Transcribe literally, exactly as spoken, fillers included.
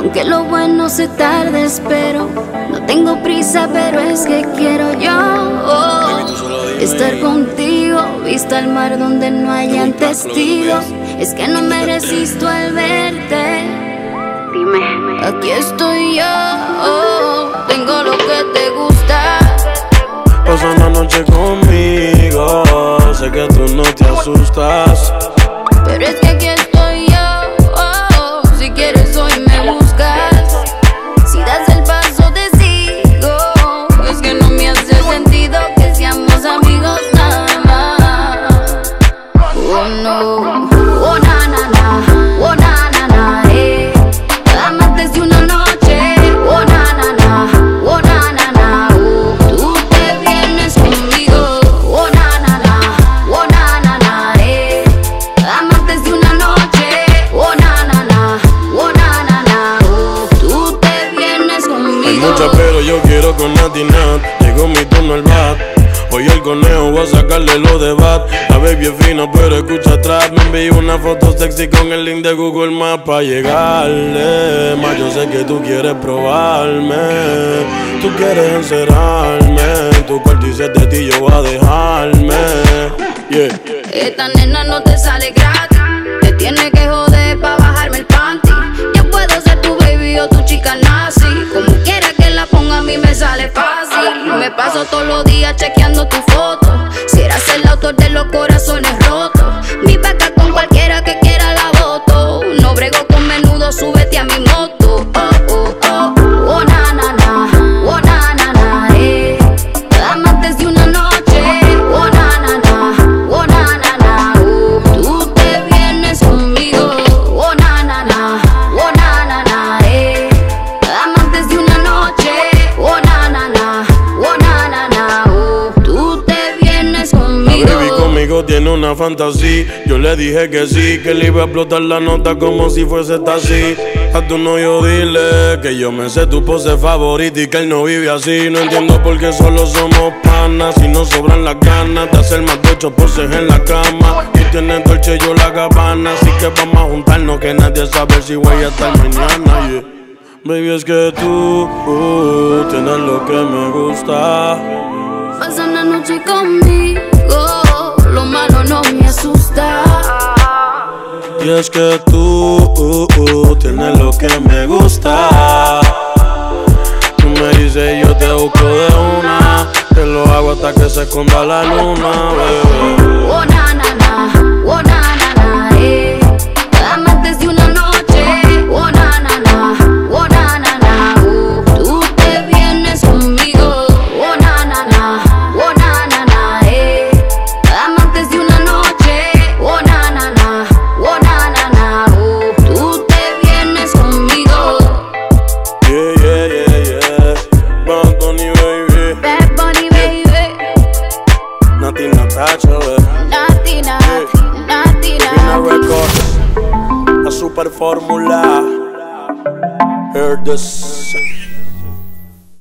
Aunque lo bueno se tarde, espero. No tengo prisa, pero es que quiero yo oh, estar contigo, vista al mar donde no hayan testigos. Es que no me resisto al verte. Dime, aquí estoy yo, oh, tengo lo que te gusta. Pasa una noche conmigo, sé que tú no te asustas. Pero es que aquí estoy yo, oh, si quieres hoy me buscas. Si das el paso te sigo. Es que no me hace sentido que seamos amigos nada más. Oh no, oh na na na, oh na na na, eh. Amantes de una noche, oh na na na, oh na na na, oh. Tú te vienes conmigo, oh na na na, oh na na na, eh. Amantes de una noche, oh na na na, oh na na na, oh. Tú te vienes conmigo. Hay mucha pero yo quiero con Nati Nat. Llegó mi turno al bat. Hoy el conejo voy a sacarle los de bat. La baby es fina pero escucha atrás. Me envió una foto sexy con el link de Google Maps pa' llegarle. Más yo sé que tú quieres probarme. Tú quieres encerrarme. Tu cuarto y de ti yo voy a dejarme. Yeah. Esta nena no te sale gratis. Te tiene que joder pa' bajarme el panty. Yo puedo ser tu baby o tu chica nazi. Como quiera que la ponga a mí me sale fácil. Me paso todos los días chequeando tu foto. Si eras el autor de los corazones rotos. Mi vaca con cualquiera que quiera la voto. No brego con menudo, súbete a mi moto. Oh, oh, oh, oh na na na, oh na na na, eh. Amantes de una noche, oh na na na, oh na na na, oh. Tú te vienes conmigo, oh na na na, oh na na na, eh. Amantes de una noche, oh na na na, oh na na na, oh. Tú te vienes conmigo. La baby conmigo tiene una fantasía. Yo le dije que sí, que le iba a explotar la nota como si fuese taxi. A tu novio dile que yo me sé tu pose favorita y que él no vive así. No entiendo por qué solo somos panas. Si nos sobran las ganas de hacer más de ocho poses en la cama. Tú tienes Dolce, yo la Gabbana. Así que vamos a juntarnos que nadie sabe si voy a estar mañana, yeah. Baby, es que tú uh, tienes lo que me gusta. Pasa una noche conmigo, lo malo no me asusta. Y es que tú uh, uh, tienes lo que me gusta. Tú me dices y yo te busco de una. Te lo hago hasta que se esconda la luna, bebé. Oh na na na, oh na na na, eh. Amantes de una noche, oh na na na, oh na na na, oh. Tú te vienes conmigo, oh na na na, oh na na na, eh. Amantes de una noche, oh na na na, oh na na na, oh. Tú te vienes conmigo. Yeah, yeah, yeah, yeah. Bad Bunny, baby. Bad Bunny, baby. Nati Natacha, baby. Nati, Nati, Nati, Vina Nati. Records, la super fórmula. Heard this.